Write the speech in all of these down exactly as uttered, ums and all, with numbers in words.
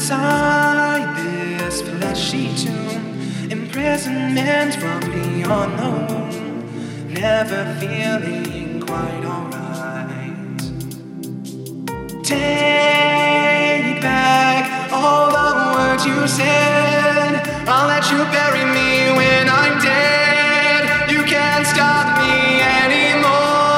inside this fleshy tomb, imprisonment from beyond the womb, never feeling quite alright. Take back all the words you said, I'll let you bury me when I'm dead. You can't stop me anymore.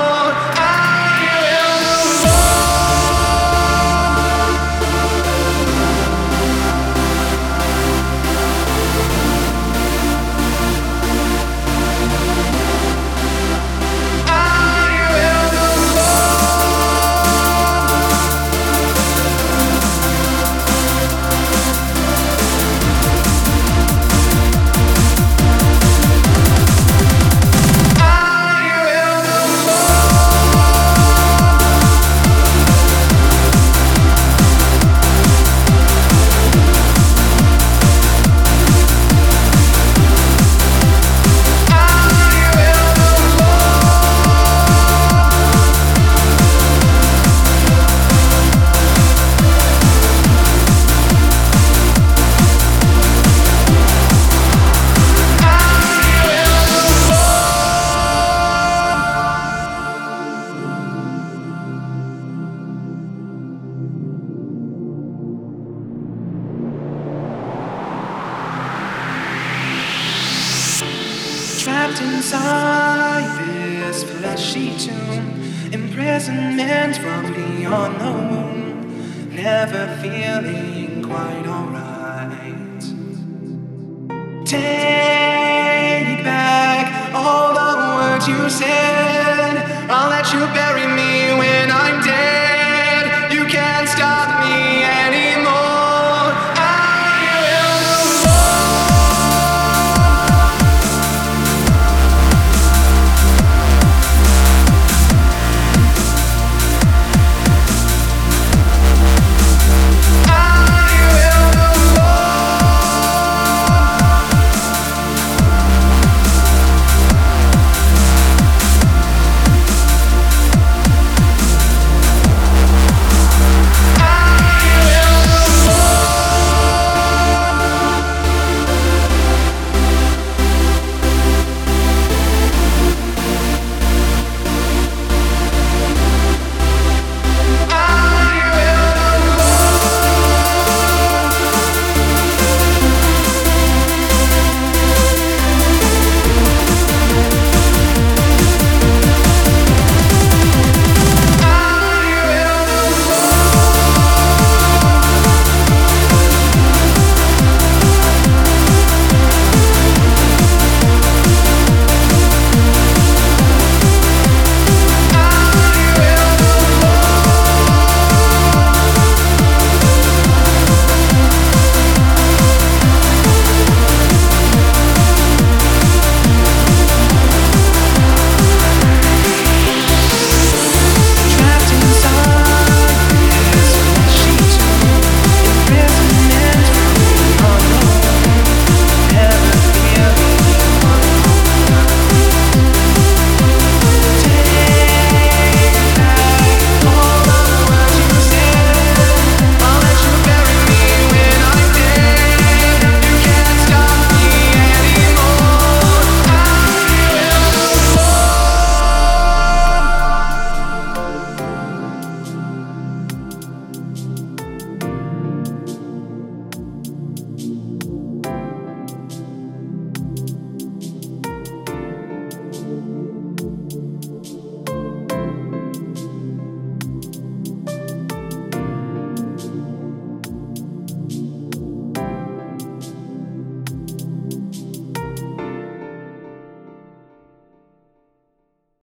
Trapped inside this fleshy tomb, imprisonment from beyond the womb, never feeling quite alright. Take back all the words you said, I'll let you bury me when I'm